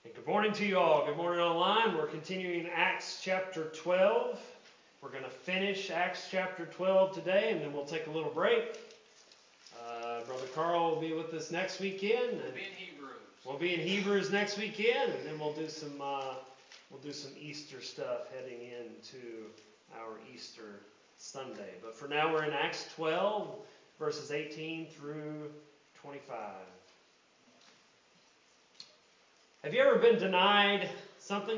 And good morning to you all. Good morning online. We're continuing Acts chapter 12. We're going to finish Acts chapter 12 today, and then we'll take a little break. Brother Carl will be with us next weekend. We'll be in Hebrews. We'll be in Hebrews next weekend, and then we'll do some Easter stuff heading into our Easter Sunday. But for now, we're in Acts 12, verses 18 through 25. Have you ever been denied something?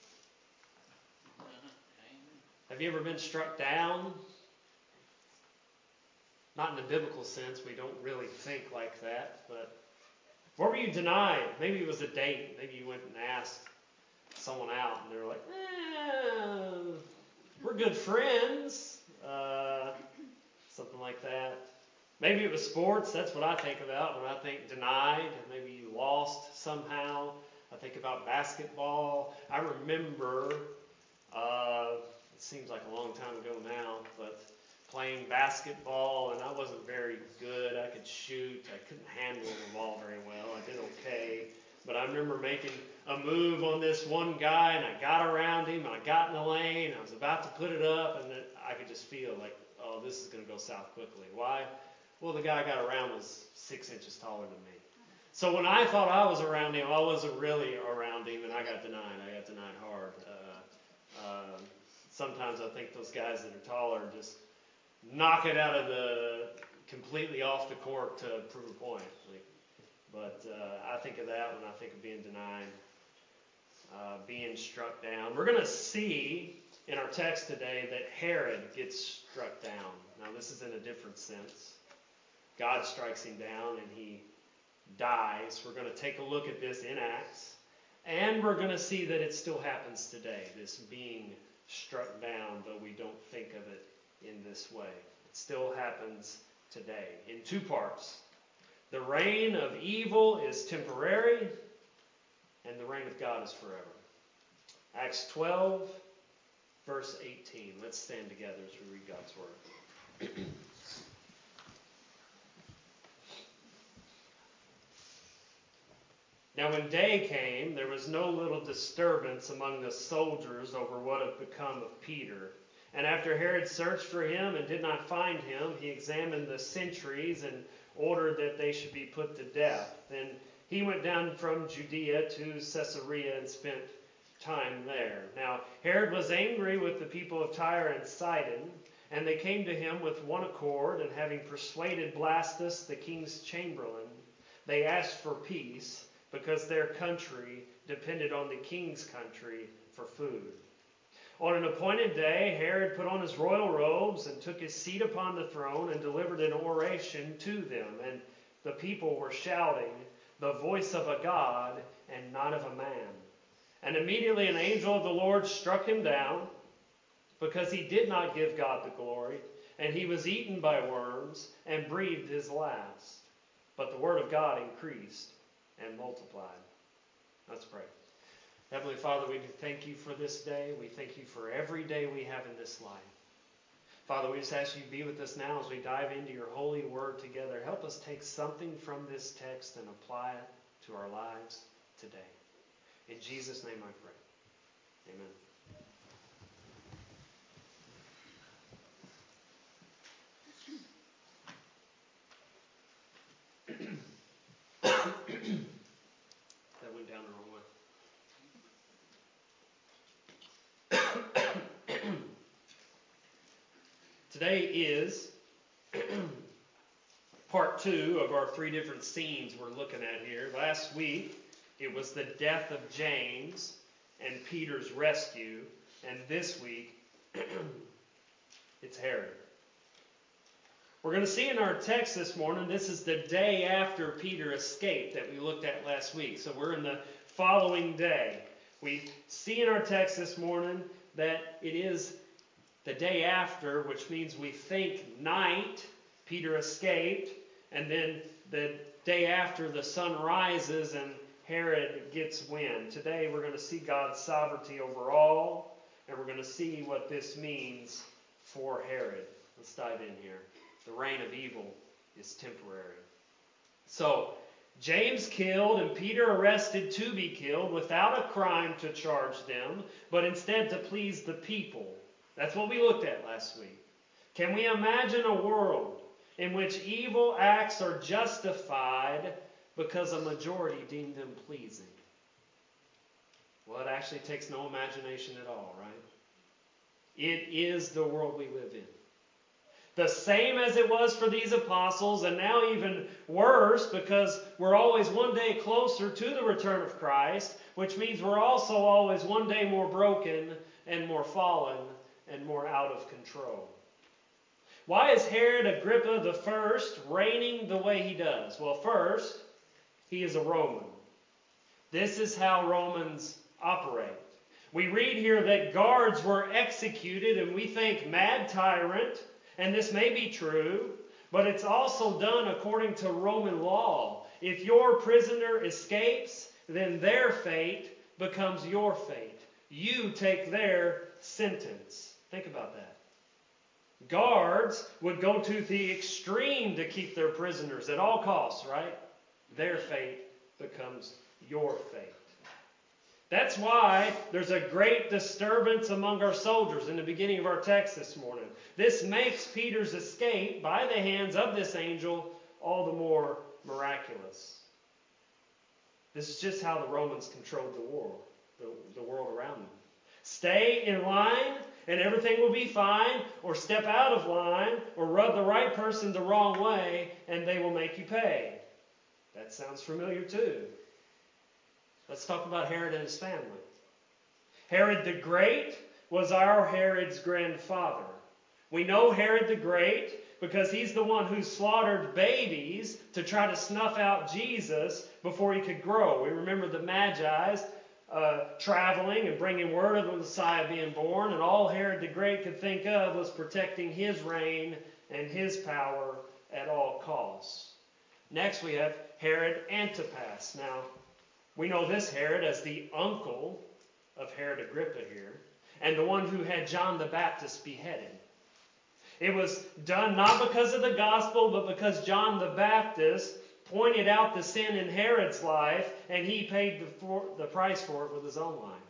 Have you ever been struck down? Not in the biblical sense. We don't really think like that. But what were you denied? Maybe it was a date. Maybe you went and asked someone out, and they're like, we're good friends. Something like that. Maybe it was sports. That's what I think about when I think denied. Maybe you lost somehow. I think about basketball. I remember, it seems like a long time ago now, but playing basketball, and I wasn't very good. I could shoot. I couldn't handle the ball very well. I did okay. But I remember making a move on this one guy, and I got around him, and I got in the lane, and I was about to put it up, and I could just feel like, oh, this is going to go south quickly. Why? Well, the guy I got around was 6 inches taller than me. So when I thought I was around him, I wasn't really around him, and I got denied. I got denied hard. Sometimes I think those guys that are taller just knock it out of completely off the court to prove a point. But I think of that when I think of being denied, being struck down. We're going to see in our text today that Herod gets struck down. Now, this is in a different sense. God strikes him down and he dies. We're going to take a look at this in Acts. And we're going to see that it still happens today, this being struck down, though we don't think of it in this way. It still happens today in two parts. The reign of evil is temporary, and the reign of God is forever. Acts 12, verse 18. Let's stand together as we read God's word. Now when day came, there was no little disturbance among the soldiers over what had become of Peter. And after Herod searched for him and did not find him, he examined the sentries and ordered that they should be put to death. Then he went down from Judea to Caesarea and spent time there. Now Herod was angry with the people of Tyre and Sidon, and they came to him with one accord, and having persuaded Blastus, the king's chamberlain, they asked for peace, because their country depended on the king's country for food. On an appointed day, Herod put on his royal robes and took his seat upon the throne and delivered an oration to them. And the people were shouting, "The voice of a God and not of a man." And immediately an angel of the Lord struck him down, because he did not give God the glory, and he was eaten by worms and breathed his last. But the word of God increased and multiplied. Let's pray. Heavenly Father, we thank you for this day. We thank you for every day we have in this life. Father, we just ask you to be with us now as we dive into your holy word together. Help us take something from this text and apply it to our lives today. In Jesus' name I pray. Amen. That went down the wrong way. Today is part 2 of our 3 different scenes we're looking at here. Last week, it was the death of James and Peter's rescue. And this week, it's Herod. We're going to see in our text this morning, this is the day after Peter escaped that we looked at last week. So we're in the following day. We see in our text this morning that it is the day after, which means we think night, Peter escaped, and then the day after the sun rises and Herod gets wind. Today we're going to see God's sovereignty over all, and we're going to see what this means for Herod. Let's dive in here. The reign of evil is temporary. So, James killed and Peter arrested to be killed without a crime to charge them, but instead to please the people. That's what we looked at last week. Can we imagine a world in which evil acts are justified because a majority deemed them pleasing? Well, it actually takes no imagination at all, right? It is the world we live in. The same as it was for these apostles, and now even worse because we're always one day closer to the return of Christ, which means we're also always one day more broken and more fallen and more out of control. Why is Herod Agrippa I reigning the way he does? Well, first, he is a Roman. This is how Romans operate. We read here that guards were executed, and we think mad tyrant, and this may be true, but it's also done according to Roman law. If your prisoner escapes, then their fate becomes your fate. You take their sentence. Think about that. Guards would go to the extreme to keep their prisoners at all costs, right? Their fate becomes your fate. That's why there's a great disturbance among our soldiers in the beginning of our text this morning. This makes Peter's escape by the hands of this angel all the more miraculous. This is just how the Romans controlled the world around them. Stay in line and everything will be fine, or step out of line, or rub the right person the wrong way, and they will make you pay. That sounds familiar too. Let's talk about Herod and his family. Herod the Great was our Herod's grandfather. We know Herod the Great because he's the one who slaughtered babies to try to snuff out Jesus before he could grow. We remember the Magi traveling and bringing word of the Messiah being born, and all Herod the Great could think of was protecting his reign and his power at all costs. Next we have Herod Antipas. Now, we know this Herod as the uncle of Herod Agrippa here, and the one who had John the Baptist beheaded. It was done not because of the gospel, but because John the Baptist pointed out the sin in Herod's life, and he paid the price for it with his own life.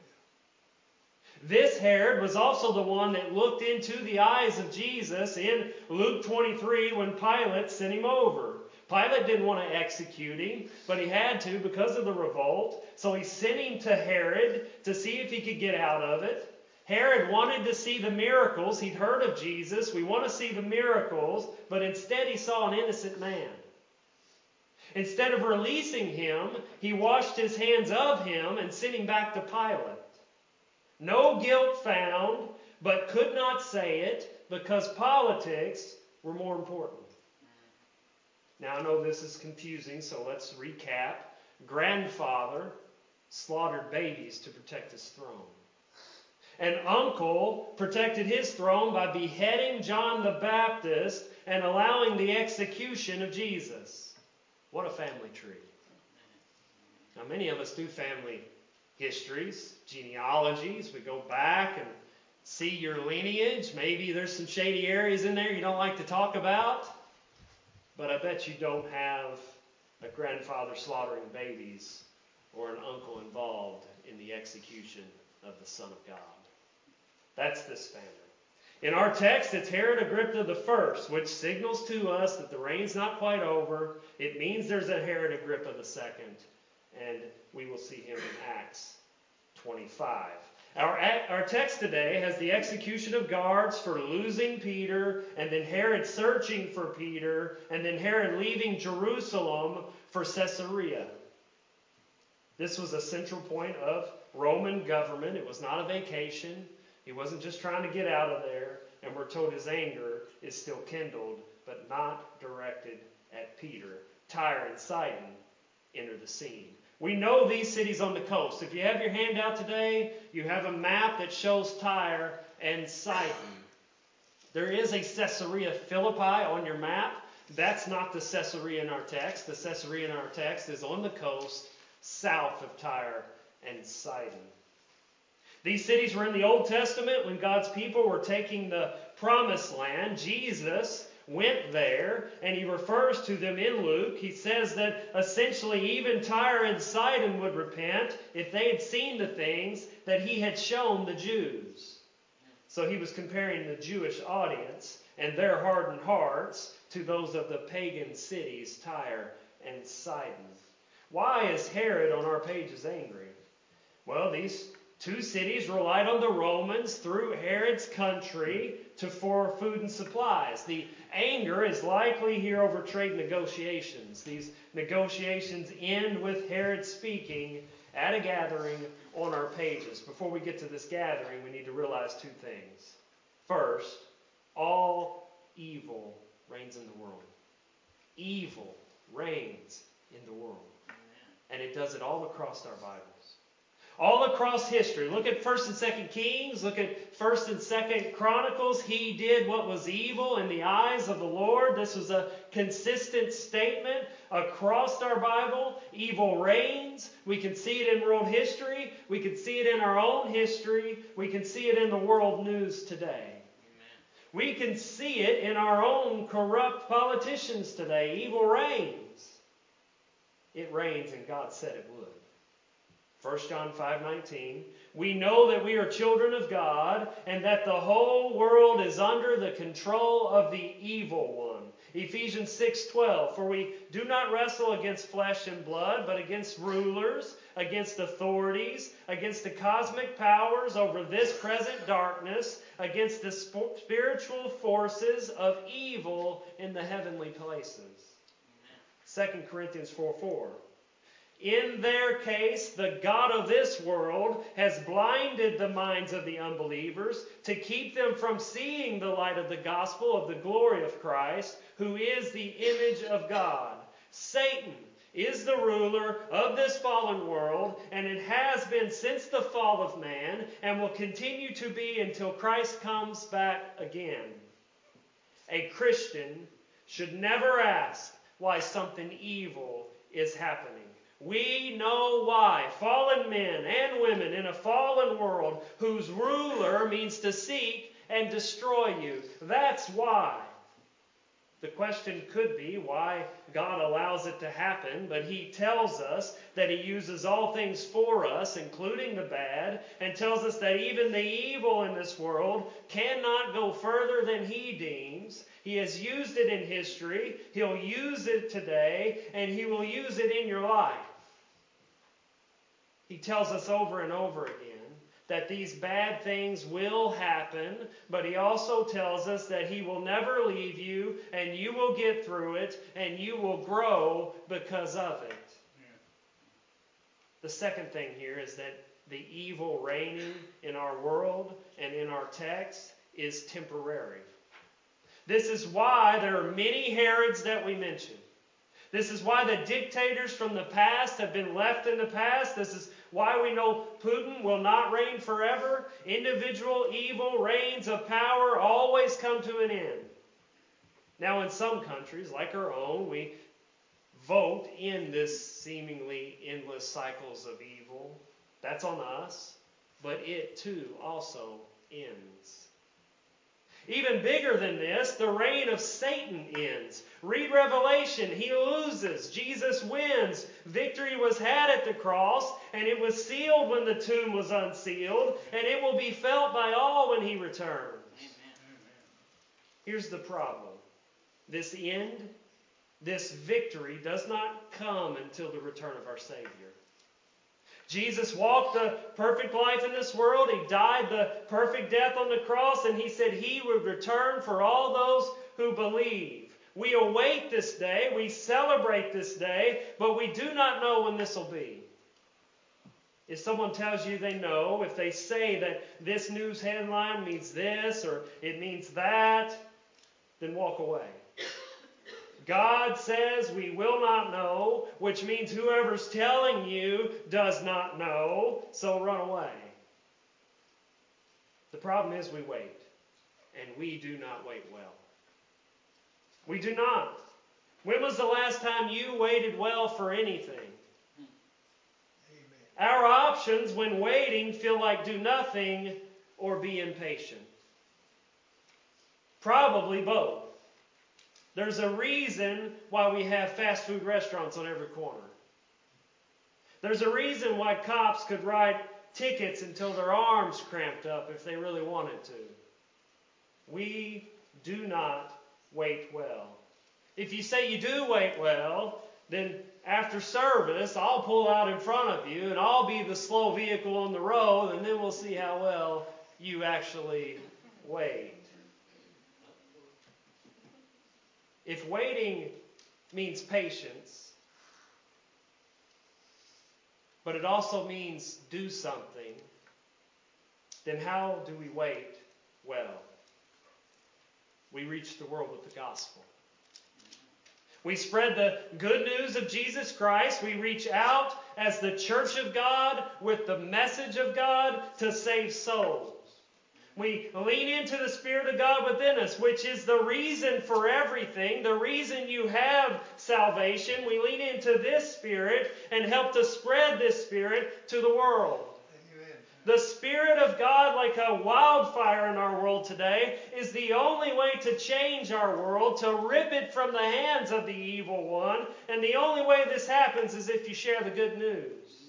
This Herod was also the one that looked into the eyes of Jesus in Luke 23 when Pilate sent him over. Pilate didn't want to execute him, but he had to because of the revolt. So he sent him to Herod to see if he could get out of it. Herod wanted to see the miracles. He'd heard of Jesus. We want to see the miracles, but instead he saw an innocent man. Instead of releasing him, he washed his hands of him and sent him back to Pilate. No guilt found, but could not say it because politics were more important. Now I know this is confusing, so let's recap. Grandfather slaughtered babies to protect his throne. An uncle protected his throne by beheading John the Baptist and allowing the execution of Jesus. What a family tree. Now many of us do family histories, genealogies. We go back and see your lineage. Maybe there's some shady areas in there you don't like to talk about. But I bet you don't have a grandfather slaughtering babies or an uncle involved in the execution of the Son of God. That's this family. In our text, it's Herod Agrippa I, which signals to us that the reign's not quite over. It means there's a Herod Agrippa II, and we will see him in Acts 25. Our text today has the execution of guards for losing Peter, and then Herod searching for Peter, and then Herod leaving Jerusalem for Caesarea. This was a central point of Roman government. It was not a vacation. He wasn't just trying to get out of there, and we're told his anger is still kindled, but not directed at Peter. Tyre and Sidon enter the scene. We know these cities on the coast. If you have your handout today, you have a map that shows Tyre and Sidon. There is a Caesarea Philippi on your map. That's not the Caesarea in our text. The Caesarea in our text is on the coast south of Tyre and Sidon. These cities were in the Old Testament when God's people were taking the promised land. Jesus went there, and he refers to them in Luke. He says that essentially even Tyre and Sidon would repent if they had seen the things that he had shown the Jews. So he was comparing the Jewish audience and their hardened hearts to those of the pagan cities, Tyre and Sidon. Why is Herod on our pages angry? Well, these two cities relied on the Romans through Herod's country for food and supplies. The anger is likely here over trade negotiations. These negotiations end with Herod speaking at a gathering on our pages. Before we get to this gathering, we need to realize two things. First, all evil reigns in the world. Evil reigns in the world. And it does it all across our Bibles. All across history. Look at 1st and 2nd Kings. Look at 1st and 2nd Chronicles. He did what was evil in the eyes of the Lord. This was a consistent statement across our Bible. Evil reigns. We can see it in world history. We can see it in our own history. We can see it in the world news today. We can see it in our own corrupt politicians today. Evil reigns. It reigns, and God said it would. 1 John 5:19, we know that we are children of God, and that the whole world is under the control of the evil one. Ephesians 6:12, for we do not wrestle against flesh and blood, but against rulers, against authorities, against the cosmic powers over this present darkness, against the spiritual forces of evil in the heavenly places. 2 Corinthians 4:4. In their case, the God of this world has blinded the minds of the unbelievers to keep them from seeing the light of the gospel of the glory of Christ, who is the image of God. Satan is the ruler of this fallen world, and it has been since the fall of man, and will continue to be until Christ comes back again. A Christian should never ask why something evil is happening. We know why. Fallen men and women in a fallen world whose ruler means to seek and destroy you. That's why. The question could be why God allows it to happen, but He tells us that He uses all things for us, including the bad, and tells us that even the evil in this world cannot go further than He deems. He has used it in history, He'll use it today, and He will use it in your life. He tells us over and over again that these bad things will happen, but He also tells us that He will never leave you, and you will get through it, and you will grow because of it. Yeah. The second thing here is that the evil reigning in our world and in our text is temporary. This is why there are many Herods that we mentioned. This is why the dictators from the past have been left in the past. This is why we know Putin will not reign forever. Individual evil reigns of power always come to an end. Now, in some countries, like our own, we vote in this seemingly endless cycles of evil. That's on us. But it, too, also ends. Even bigger than this, the reign of Satan ends. Read Revelation. He loses. Jesus wins. Victory was had at the cross, and it was sealed when the tomb was unsealed, and it will be felt by all when He returns. Amen. Here's the problem. This end, this victory does not come until the return of our Savior. Jesus walked the perfect life in this world. He died the perfect death on the cross, and He said He would return for all those who believe. We await this day, we celebrate this day, but we do not know when this will be. If someone tells you they know, if they say that this news headline means this or it means that, then walk away. God says we will not know, which means whoever's telling you does not know, so run away. The problem is we wait, and we do not wait well. We do not. When was the last time you waited well for anything? Amen. Our options when waiting feel like do nothing or be impatient. Probably both. There's a reason why we have fast food restaurants on every corner. There's a reason why cops could write tickets until their arms cramped up if they really wanted to. We do not wait well. If you say you do wait well, then after service, I'll pull out in front of you and I'll be the slow vehicle on the road, and then we'll see how well you actually wait. If waiting means patience, but it also means do something, then how do we wait well? We reach the world with the gospel. We spread the good news of Jesus Christ. We reach out as the church of God with the message of God to save souls. We lean into the Spirit of God within us, which is the reason for everything, the reason you have salvation. We lean into this Spirit and help to spread this Spirit to the world. The Spirit of God, like a wildfire in our world today, is the only way to change our world, to rip it from the hands of the evil one. And the only way this happens is if you share the good news.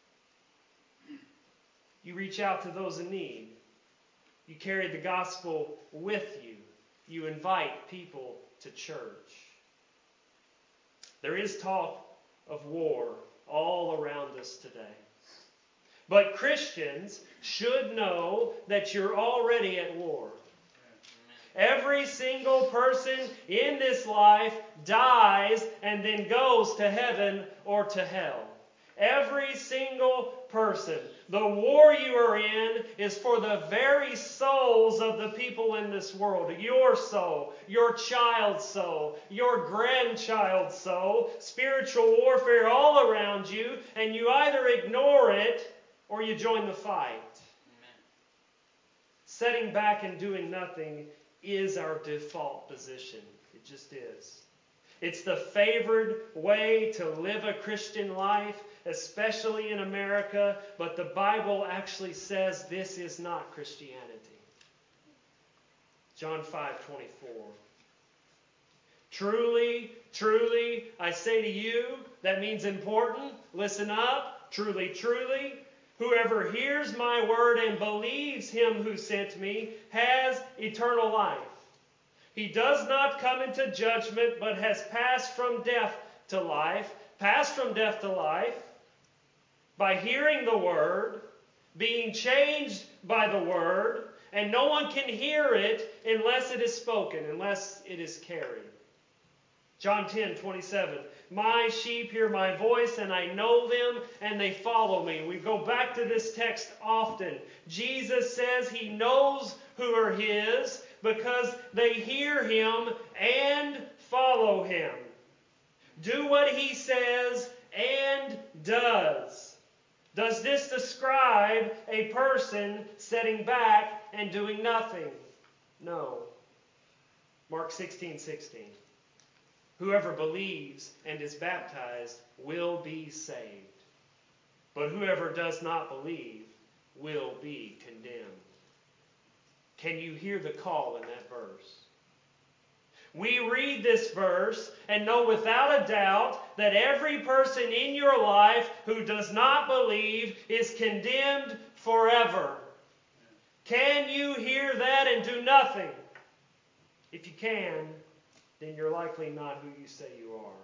You reach out to those in need. You carry the gospel with you. You invite people to church. There is talk of war all around us today. But Christians should know that you're already at war. Every single person in this life dies and then goes to heaven or to hell. Every single person. The war you are in is for the very souls of the people in this world. Your soul, your child's soul, your grandchild's soul. Spiritual warfare all around you, and you either ignore it or you join the fight. Amen. Setting back and doing nothing is our default position. It just is. It's the favored way to live a Christian life, especially in America, but the Bible actually says this is not Christianity. John 5:24. Truly, truly, I say to you, that means important. Listen up. Truly, truly, whoever hears my word and believes him who sent me has eternal life. He does not come into judgment, but has passed from death to life. Passed from death to life by hearing the word, being changed by the word, and no one can hear it unless it is spoken, unless it is carried. John 10:27. My sheep hear my voice, and I know them, and they follow me. We go back to this text often. Jesus says he knows who are his because they hear him and follow him. Do what he says and does. Does this describe a person sitting back and doing nothing? No. Mark 16:16. Whoever believes and is baptized will be saved. But whoever does not believe will be condemned. Can you hear the call in that verse? We read this verse and know without a doubt that every person in your life who does not believe is condemned forever. Can you hear that and do nothing? If you can, then you're likely not who you say you are.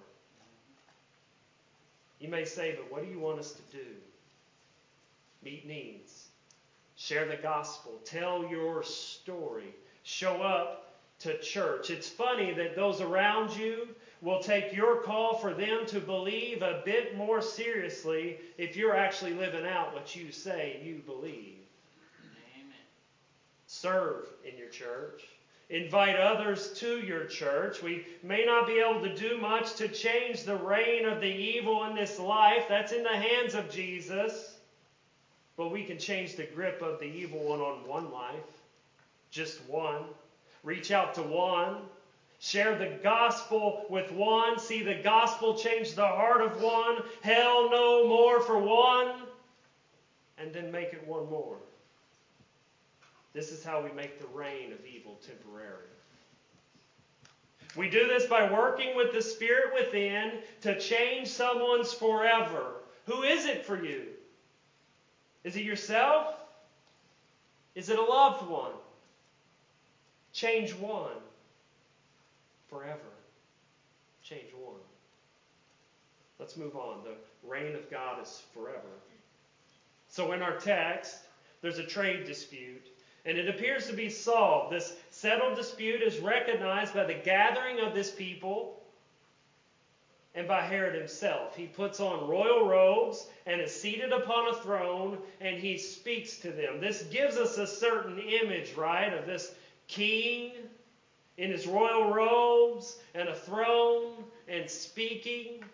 You may say, but what do you want us to do? Meet needs. Share the gospel. Tell your story. Show up to church. It's funny that those around you will take your call for them to believe a bit more seriously if you're actually living out what you say you believe. Amen. Serve in your church. Invite others to your church. We may not be able to do much to change the reign of the evil in this life. That's in the hands of Jesus. But we can change the grip of the evil one on one life. Just one. Reach out to one. Share the gospel with one. See the gospel change the heart of one. Hell no more for one. And then make it one more. This is how we make the reign of evil temporary. We do this by working with the Spirit within to change someone's forever. Who is it for you? Is it yourself? Is it a loved one? Change one forever. Change one. Let's move on. The reign of God is forever. So in our text, there's a trade dispute, and it appears to be solved. This settled dispute is recognized by the gathering of this people and by Herod himself. He puts on royal robes and is seated upon a throne, and he speaks to them. This gives us a certain image, right, of this king in his royal robes and a throne and speaking.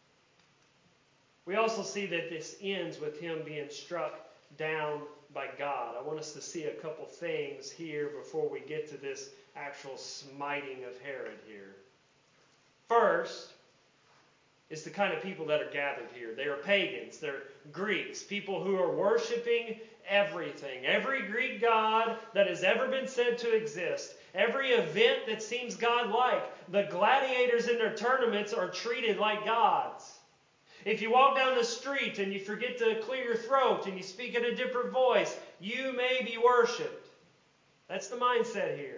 We also see that this ends with him being struck down by God. I want us to see a couple things here before we get to this actual smiting of Herod here. First is the kind of people that are gathered here. They are pagans. They're Greeks, people who are worshiping everything. Every Greek god that has ever been said to exist. Every event that seems godlike. The gladiators in their tournaments are treated like gods. If you walk down the street and you forget to clear your throat and you speak in a different voice, you may be worshipped. That's the mindset here.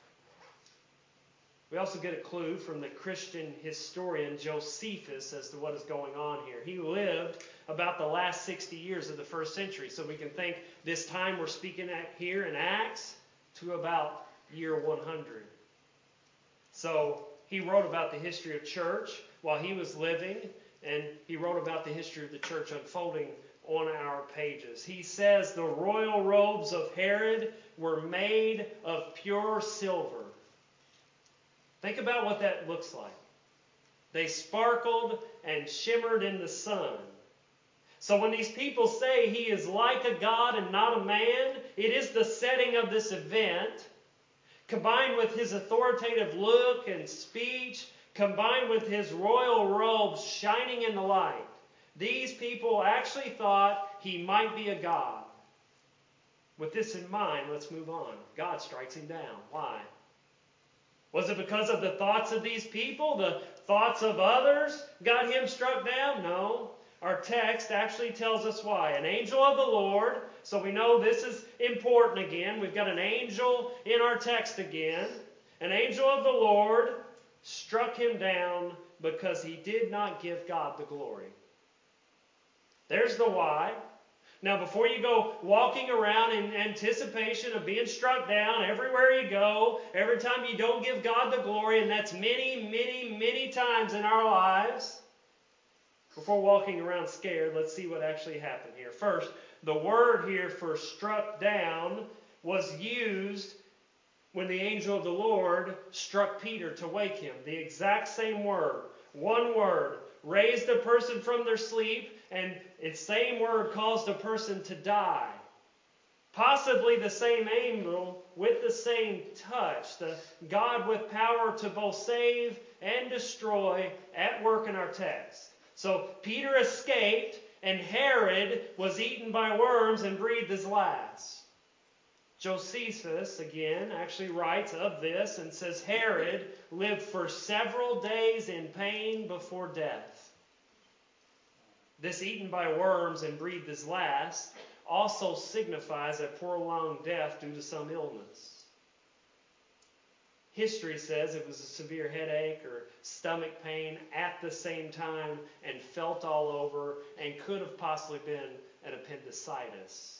We also get a clue from the Christian historian Josephus as to what is going on here. He lived about the last 60 years of the first century, so we can think this time we're speaking at here in Acts to about year 100. So he wrote about the history of church while he was living, and he wrote about the history of the church unfolding on our pages. He says the royal robes of Herod were made of pure silver. Think about what that looks like. They sparkled and shimmered in the sun. So when these people say he is like a god and not a man, it is the setting of this event, combined with his authoritative look and speech, combined with his royal robes shining in the light. These people actually thought he might be a god. With this in mind, let's move on. God strikes him down. Why? Was it because of the thoughts of these people? The thoughts of others got him struck down? No. Our text actually tells us why. An angel of the Lord, so we know this is important again. We've got an angel in our text again. An angel of the Lord struck him down because he did not give God the glory. There's the why. Now, before you go walking around in anticipation of being struck down everywhere you go, every time you don't give God the glory, and that's many, many, many times in our lives, before walking around scared, let's see what actually happened here. First, the word here for struck down was used when the angel of the Lord struck Peter to wake him. The exact same word. One word. Raised a person from their sleep, and the same word caused a person to die. Possibly the same angel with the same touch. The God with power to both save and destroy at work in our text. So Peter escaped, and Herod was eaten by worms and breathed his last. Josephus, again, actually writes of this and says Herod lived for several days in pain before death. This eaten by worms and breathed his last also signifies a prolonged death due to some illness. History says it was a severe headache or stomach pain at the same time and felt all over and could have possibly been an appendicitis.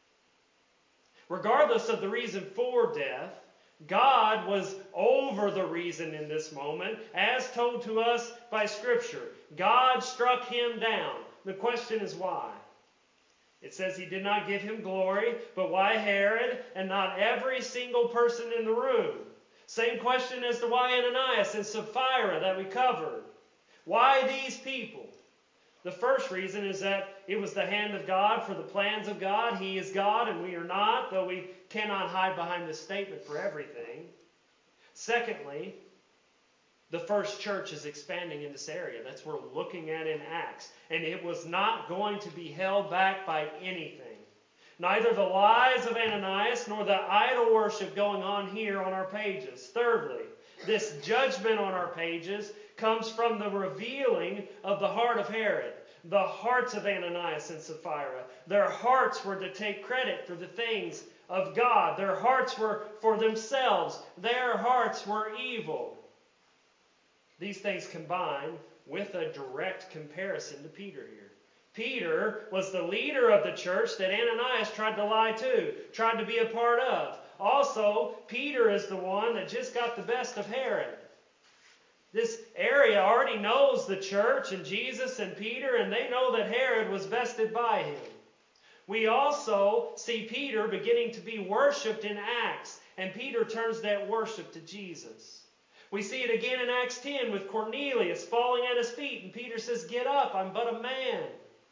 Regardless of the reason for death, God was over the reason in this moment, as told to us by Scripture. God struck him down. The question is why? It says he did not give him glory, but why Herod and not every single person in the room? Same question as to why Ananias and Sapphira that we covered. Why these people? The first reason is that it was the hand of God for the plans of God. He is God and we are not, though we cannot hide behind this statement for everything. Secondly, the first church is expanding in this area. That's what we're looking at in Acts. And it was not going to be held back by anything. Neither the lies of Ananias nor the idol worship going on here on our pages. Thirdly, This judgment on our pages comes from the revealing of the heart of Herod, the hearts of Ananias and Sapphira. Their hearts were to take credit for the things of God. Their hearts were for themselves. Their hearts were evil. These things combine with a direct comparison to Peter here. Peter was the leader of the church that Ananias tried to lie to, tried to be a part of. Also, Peter is the one that just got the best of Herod. This area already knows the church and Jesus and Peter, and they know that Herod was bested by him. We also see Peter beginning to be worshipped in Acts, and Peter turns that worship to Jesus. We see it again in Acts 10 with Cornelius falling at his feet, and Peter says, "Get up, I'm but a man."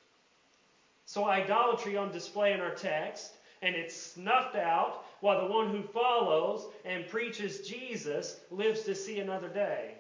So idolatry on display in our text, and it's snuffed out while the one who follows and preaches Jesus lives to see another day.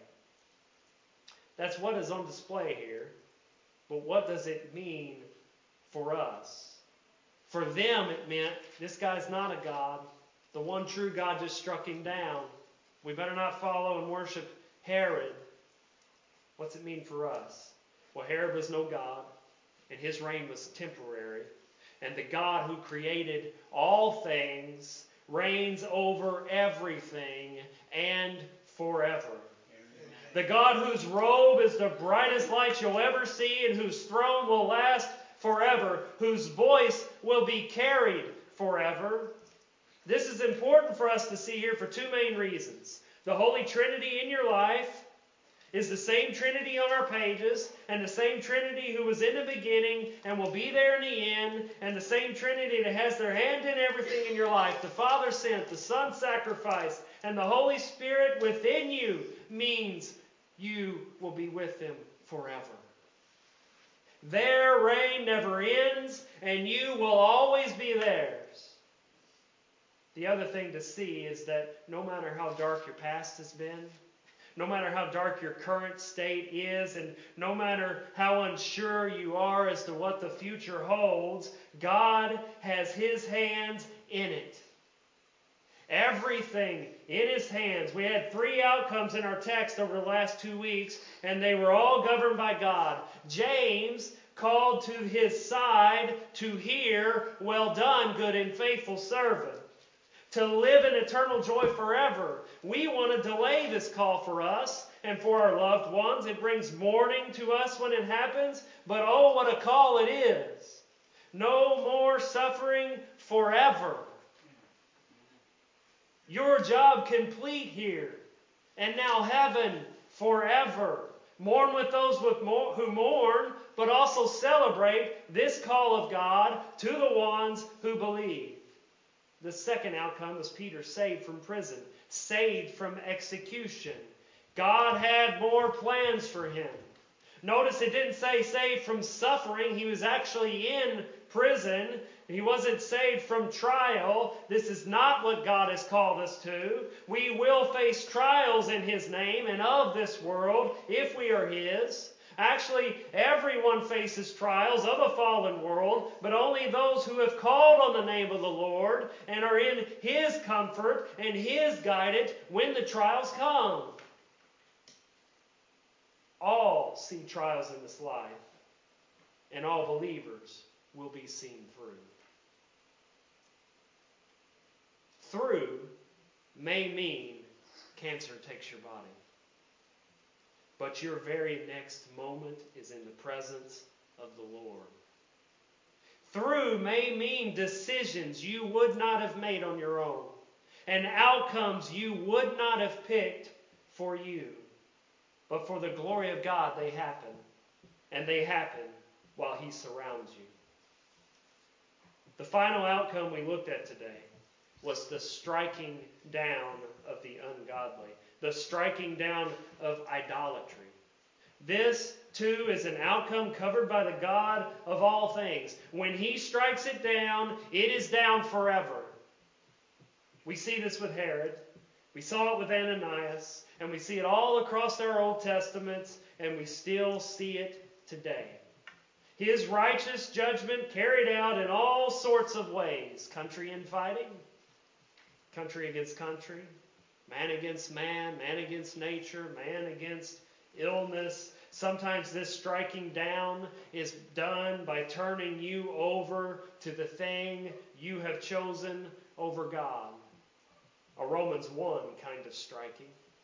That's what is on display here. But what does it mean for us? For them it meant, this guy's not a God. The one true God just struck him down. We better not follow and worship Herod. What's it mean for us? Well, Herod was no God, and his reign was temporary. And the God who created all things reigns over everything and forever. Amen. The God whose robe is the brightest light you'll ever see, and whose throne will last forever, whose voice will be carried forever. This is important for us to see here for two main reasons. The Holy Trinity in your life is the same Trinity on our pages, and the same Trinity who was in the beginning and will be there in the end, and the same Trinity that has their hand in everything in your life. The Father sent, the Son sacrificed, and the Holy Spirit within you means you will be with Him forever. Their reign never ends, and you will always be theirs. The other thing to see is that no matter how dark your past has been, no matter how dark your current state is, and no matter how unsure you are as to what the future holds, God has His hands in it. Everything in His hands. We had 3 outcomes in our text over the last 2 weeks, and they were all governed by God. James called to his side to hear, "Well done, good and faithful servant," to live in eternal joy forever. We want to delay this call for us and for our loved ones. It brings mourning to us when it happens, but oh, what a call it is. No more suffering forever. Your job complete here, and now heaven forever. Mourn with those who mourn, but also celebrate this call of God to the ones who believe. The second outcome was Peter saved from prison, saved from execution. God had more plans for him. Notice it didn't say saved from suffering. He was actually in prison. He wasn't saved from trial. This is not what God has called us to. We will face trials in His name and of this world if we are His. Actually, everyone faces trials of a fallen world, but only those who have called on the name of the Lord and are in His comfort and His guidance when the trials come. All see trials in this life, and all believers will be seen through. Through may mean cancer takes your body. But your very next moment is in the presence of the Lord. Through may mean decisions you would not have made on your own, and outcomes you would not have picked for you. But for the glory of God, they happen. And they happen while He surrounds you. The final outcome we looked at today was the striking down of the ungodly. The striking down of idolatry. This, too, is an outcome covered by the God of all things. When He strikes it down, it is down forever. We see this with Herod. We saw it with Ananias. And we see it all across our Old Testaments. And we still see it today. His righteous judgment carried out in all sorts of ways. Country infighting. Country against country. Man against man against nature, man against illness. Sometimes this striking down is done by turning you over to the thing you have chosen over God. A Romans 1 kind of striking.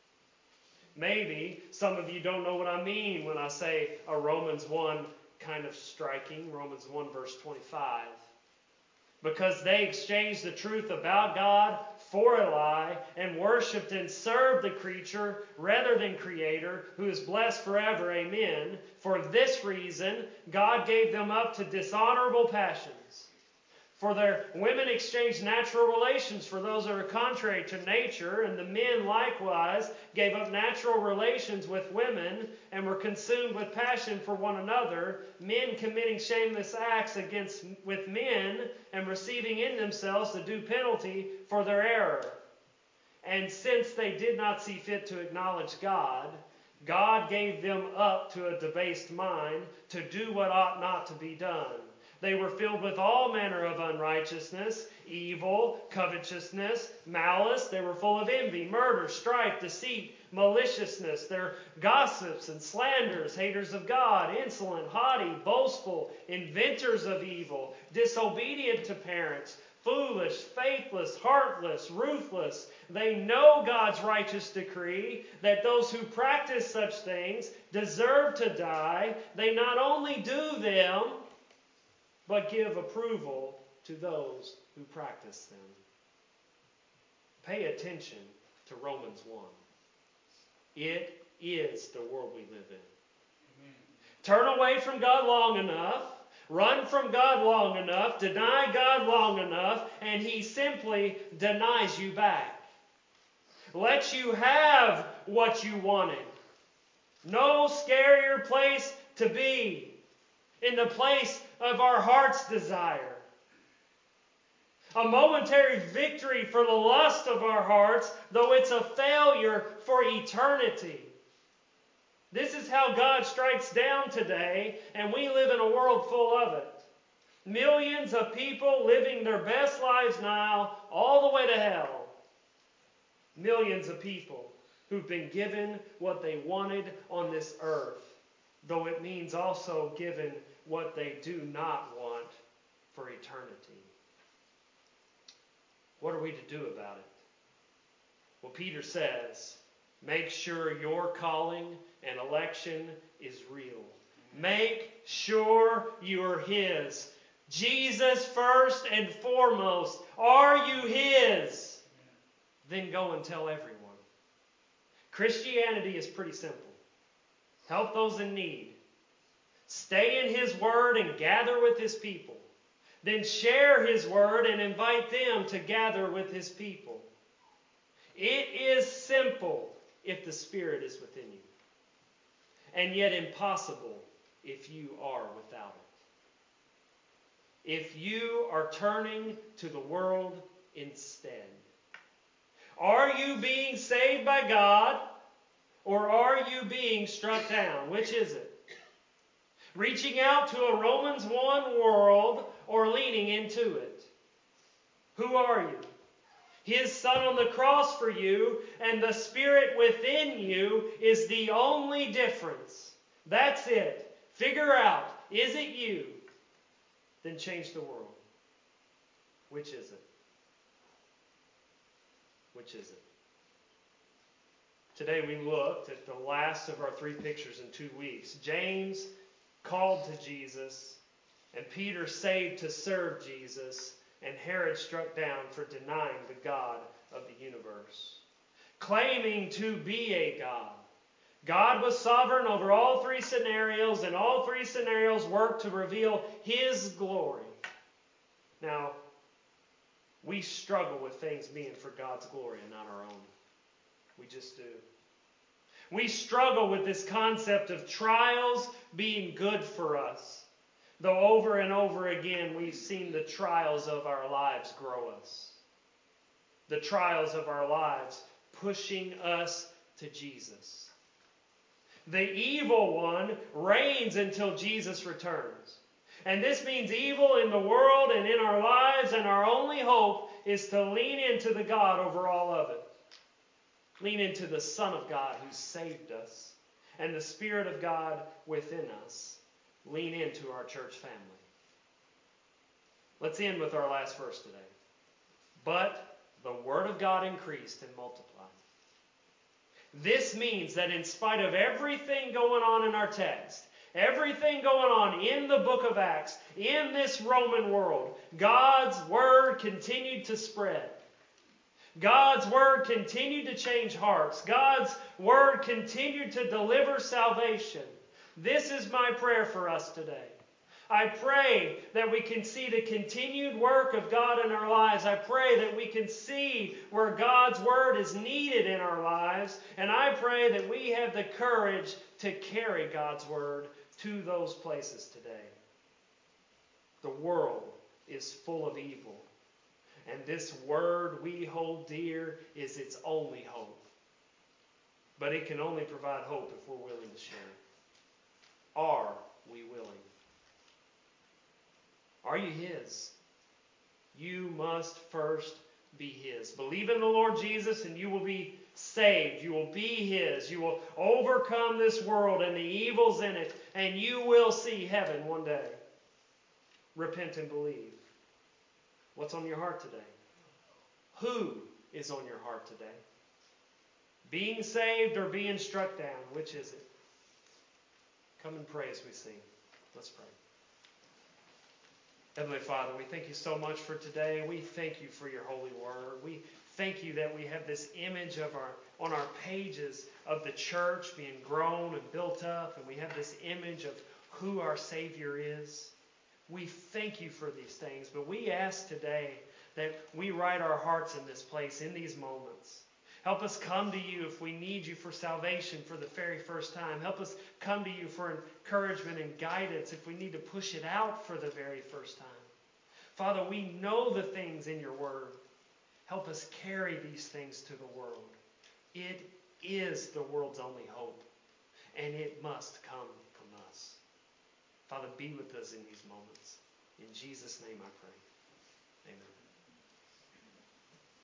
Maybe some of you don't know what I mean when I say a Romans 1 kind of striking. Romans 1 verse 25. Because they exchanged the truth about God for a lie and worshipped and served the creature rather than Creator, who is blessed forever. Amen. For this reason, God gave them up to dishonorable passions. For their women exchanged natural relations for those that are contrary to nature, and the men likewise gave up natural relations with women and were consumed with passion for one another, men committing shameless acts with men and receiving in themselves the due penalty for their error. And since they did not see fit to acknowledge God, God gave them up to a debased mind to do what ought not to be done. They were filled with all manner of unrighteousness, evil, covetousness, malice. They were full of envy, murder, strife, deceit, maliciousness. They're gossips and slanderers, haters of God, insolent, haughty, boastful, inventors of evil, disobedient to parents, foolish, faithless, heartless, ruthless. They know God's righteous decree that those who practice such things deserve to die. They not only do them, but give approval to those who practice them. Pay attention to Romans 1. It is the world we live in. Amen. Turn away from God long enough, run from God long enough, deny God long enough, and He simply denies you back. Let you have what you wanted. No scarier place to be. In the place of our heart's desire. A momentary victory for the lust of our hearts, though it's a failure for eternity. This is how God strikes down today, and we live in a world full of it. Millions of people living their best lives now, all the way to hell. Millions of people who've been given what they wanted on this earth, though it means also given what they do not want for eternity. What are we to do about it? Well, Peter says, make sure your calling and election is real. Make sure you're His. Jesus first and foremost. Are you His? Then go and tell everyone. Christianity is pretty simple. Help those in need. Stay in His Word and gather with His people. Then share His Word and invite them to gather with His people. It is simple if the Spirit is within you. And yet impossible if you are without it. If you are turning to the world instead. Are you being saved by God? Or are you being struck down? Which is it? Reaching out to a Romans 1 world or leaning into it? Who are you? His Son on the cross for you and the Spirit within you is the only difference. That's it. Figure out, is it you? Then change the world. Which is it? Which is it? Today we looked at the last of our 3 pictures in 2 weeks. James called to Jesus, and Peter saved to serve Jesus, and Herod struck down for denying the God of the universe. Claiming to be a God. God was sovereign over all 3 scenarios, and all 3 scenarios worked to reveal His glory. Now, we struggle with things being for God's glory and not our own. We just do. We struggle with this concept of trials being good for us. Though over and over again we've seen the trials of our lives grow us. The trials of our lives pushing us to Jesus. The evil one reigns until Jesus returns. And this means evil in the world and in our lives, and our only hope is to lean into the God over all of it. Lean into the Son of God who saved us and the Spirit of God within us. Lean into our church family. Let's end with our last verse today. But the Word of God increased and multiplied. This means that in spite of everything going on in our text, everything going on in the book of Acts, in this Roman world, God's Word continued to spread. God's Word continued to change hearts. God's Word continued to deliver salvation. This is my prayer for us today. I pray that we can see the continued work of God in our lives. I pray that we can see where God's Word is needed in our lives. And I pray that we have the courage to carry God's Word to those places today. The world is full of evil. And this Word we hold dear is its only hope. But it can only provide hope if we're willing to share it. Are we willing? Are you His? You must first be His. Believe in the Lord Jesus and you will be saved. You will be His. You will overcome this world and the evils in it. And you will see heaven one day. Repent and believe. What's on your heart today? Who is on your heart today? Being saved or being struck down? Which is it? Come and pray as we sing. Let's pray. Heavenly Father, we thank you so much for today. We thank you for your holy word. We thank you that we have this image of on our pages of the church being grown and built up, and we have this image of who our Savior is. We thank you for these things, but we ask today that we write our hearts in this place, in these moments. Help us come to you if we need you for salvation for the very first time. Help us come to you for encouragement and guidance if we need to push it out for the very first time. Father, we know the things in your word. Help us carry these things to the world. It is the world's only hope, and it must come from us. Father, be with us in these moments. In Jesus' name I pray. Amen.